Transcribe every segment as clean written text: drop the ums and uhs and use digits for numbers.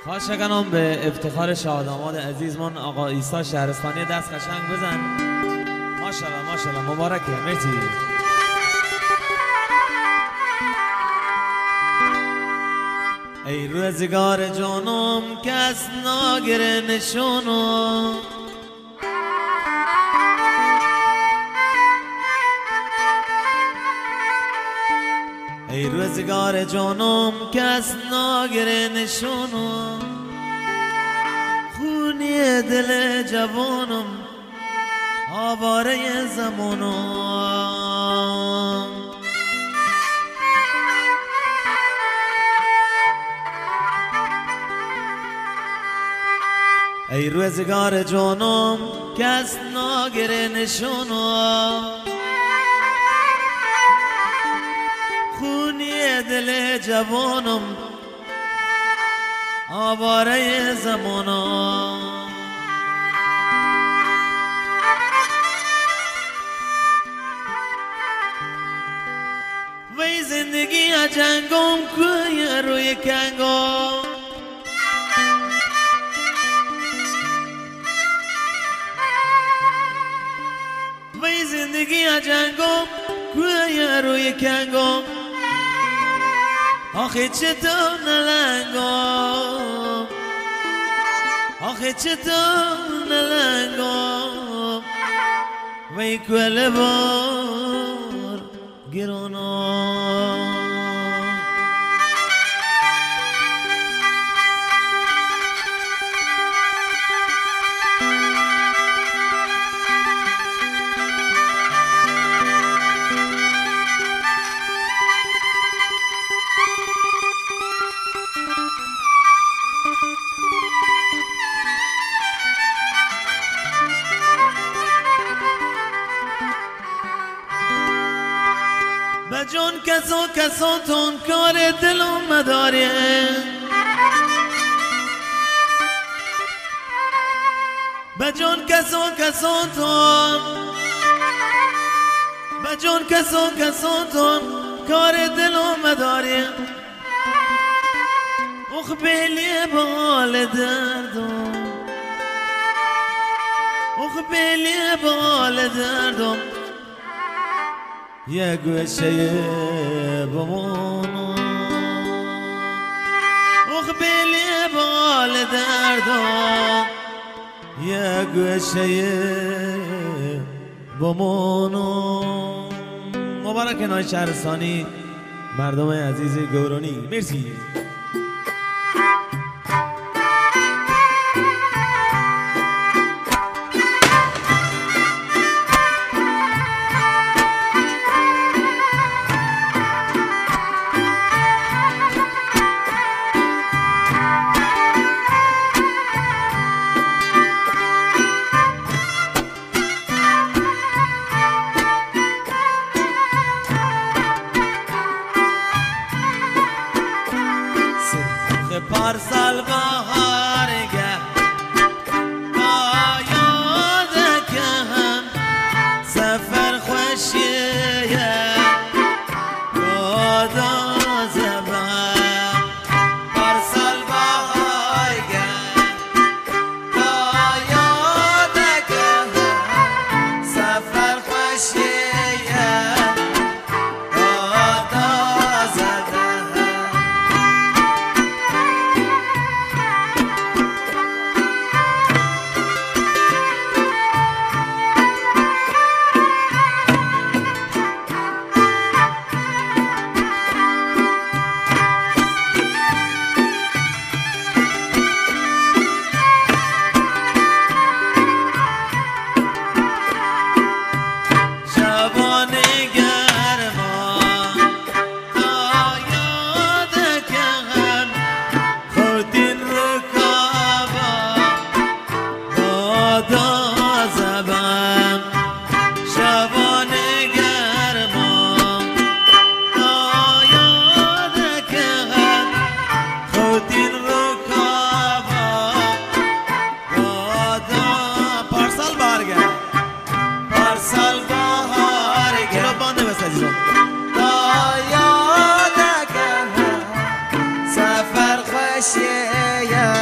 خواهشکنم به افتخار شاداماد عزیزمان آقا عیسی شهرستانی دست قشنگ بزن. ماشاءالله ماشاءالله مبارکه. مرسی. ای روزگار جانم کس ناگره نشونم، ای روزگار جانم کس ناگره نشونم، خونی دل جوانم آواره زمانم. ای روزگار جانم کس ناگره نشونم، خونی دل جوانم آواره زمانم. وی زندگی جنگم کوی روی کنگم، وی زندگی جنگم کوی روی کنگم، آخه چطور نلنگم، آخه چطور نلنگم، وی کل بار گرانم. بجان کساتون کار دلم مداره، بجان کساتون، بجان کساتون کار دلم مداره، اخبیلی بال دردم، اخبیلی بال دردم، یه گوشه بمونم، اخبیلی بال دردم، یه گوشه بمونم. مبارک نای شهرستانی مردم عزیز گورانی. مرسی. پارسال بهارگه یادکم سفر خوشیه خدا زبان. پارسال بهارگه یادکم سفر خوشیه خدا زبان. سفر خوشیه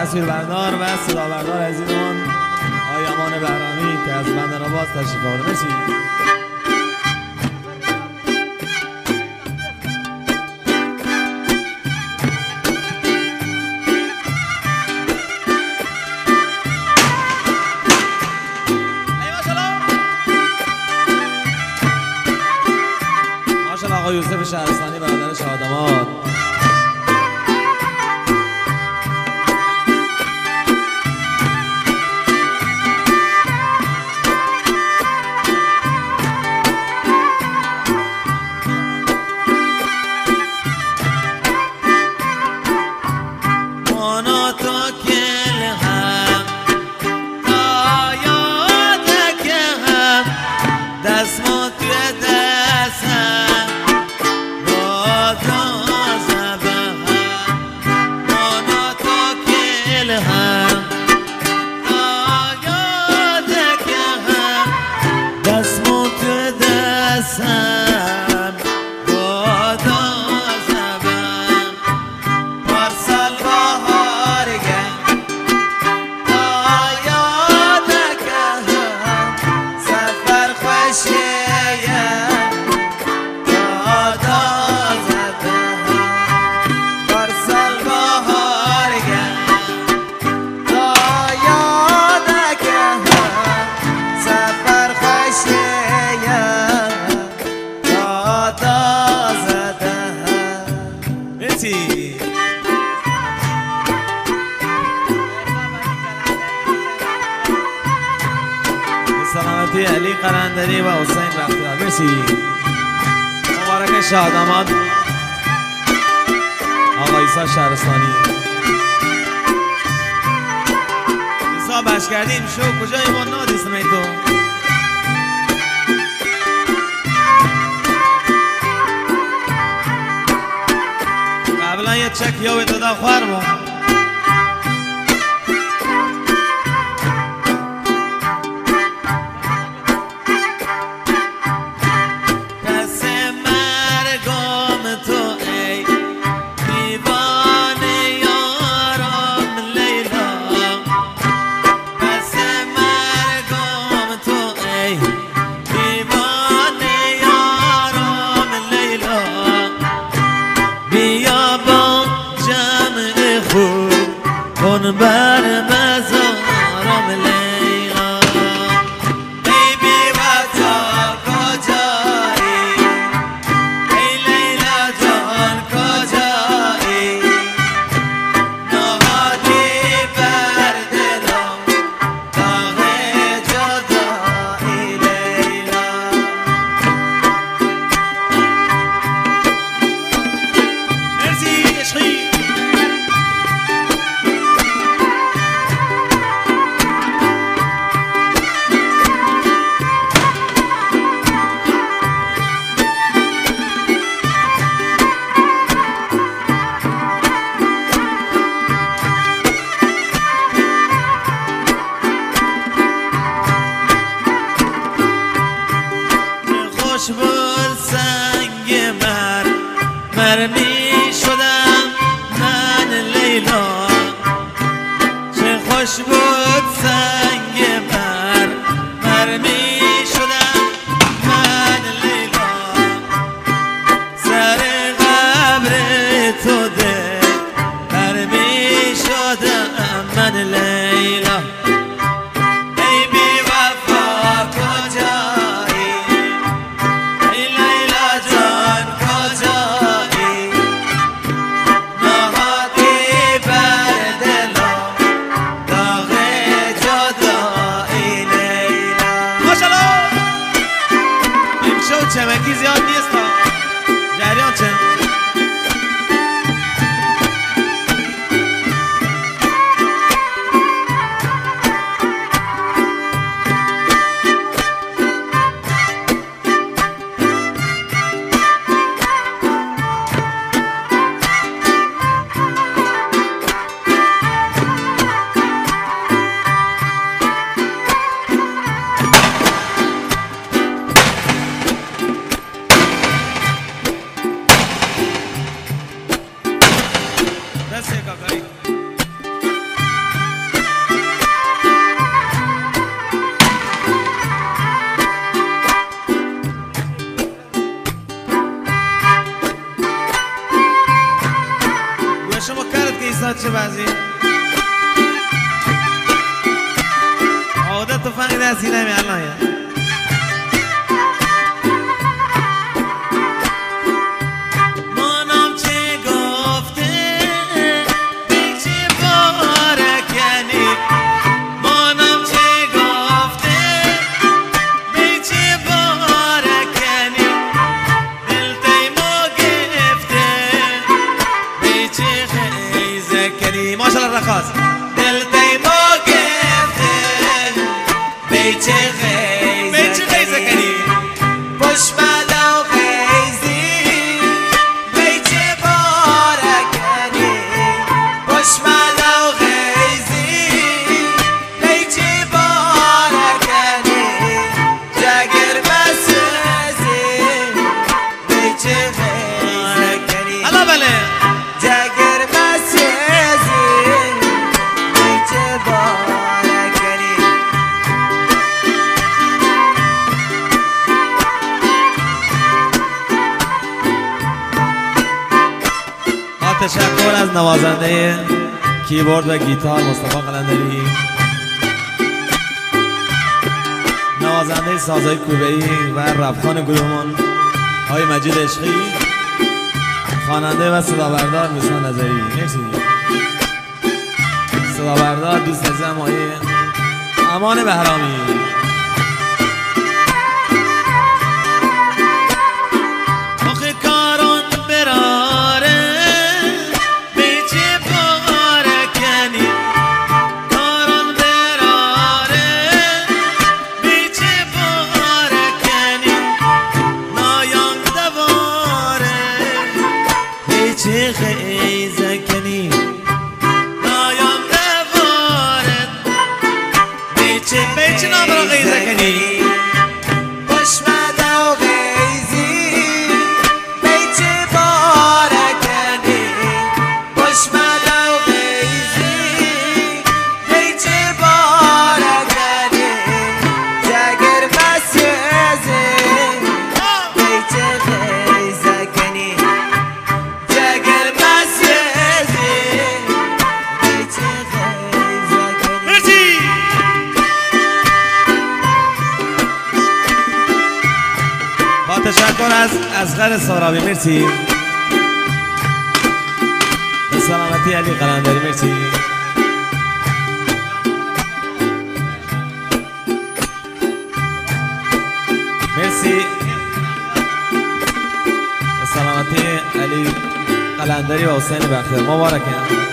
تصویربردار و صدابردار عزیزمان آقای امان بهرامی که از بندرآباد تشریف آورده. مرسی. ماشاءالله آقای یوسف شهرستانی برادر شاداماد. سلامتی علی قرندری و حسین بختیار. مرسی. مبارک شاداماد آقا عیسی شهرستانی. عیسی بش کردیم شو کجای ما نادیستم ای تو. قبلا یه چک یا به دادا خوارمو بر مزارم لیلا. ای بی وفا کجایی، ای لیلا جان کجایی، نهادی بر دلم داغ جدایی لیلا. مرسی عشقی. خوش بود سنگ مرمی شدم من لیلا. چه خوش بود سنگ مرمی شدم من لیلا. سر قبر تو ده مرمی شدم من لیلا. چمکی زیاد نیست جریان چه چه بعضی عادت تفنگ دستی نمی الان ماشاءالله رقاص دل تیمو گفته بیچه خیزه کنی پشمده و خیزی بیچه باره کنی پشمده و خیزی بیچه باره کنی جگر مسوزی بیچه خیزه کنی الله بله جگر مسوزی تشکر از نوازنده کیبورد و گیتار مصطفی قلندری، نوازنده سازهای کوبه‌ای و ربخان گروهمان آقای مجید عشقی، خواننده و صدابردار میسان نظری. مرسی. صدابردار دوست عزیزم آقای امان بهرامی. آخه کارون براره بیچه باره کنی کارون براره بیچه باره کنی نایان دواره بیچه خیزه کنی نایان دواره بیچه نام را خیزه کنی پشمده و خیزی بیچه باره کنی پشمده و خیزی بیچه باره کنی جگر مسوزی بیچه خیزه کنی جگر مسوزی بیچه خیزه کنی. مرسی. با تشکر از اصغر سارابی. مرسی. به سلامتی علی قلندری. مرسی. مرسی. به سلامتی علی قلندری و حسین بختیار. مبارکه.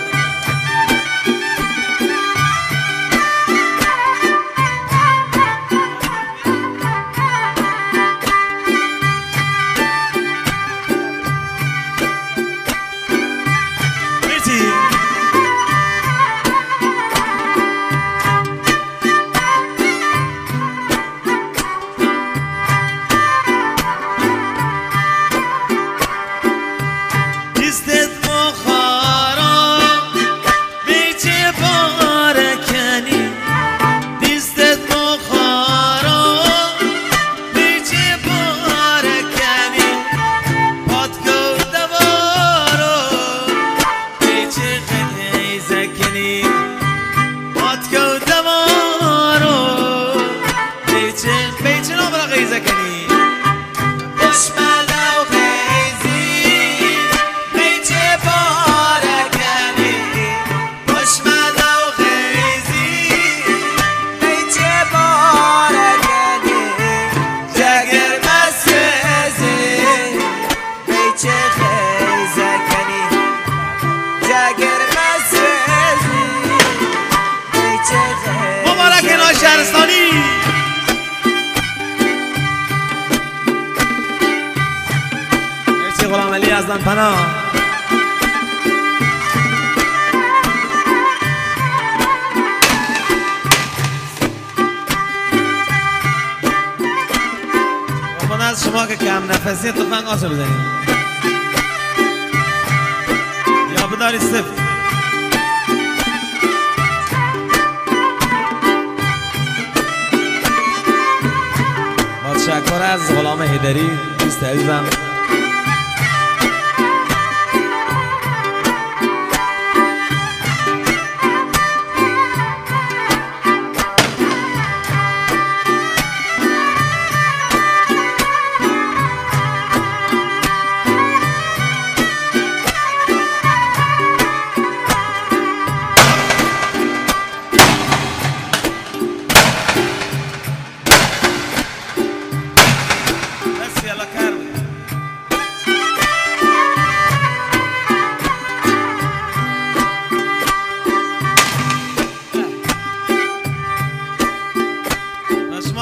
شهرستانی. مرسی غلام علی از پناه. من از شما که کم نفسی تفنگ آسو بزنید یا بداری صفر. تشکر از غلام حیدری دوست عزیزم.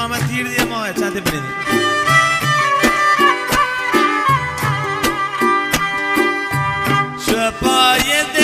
نام تیر دیگه ماه چند برید شو پای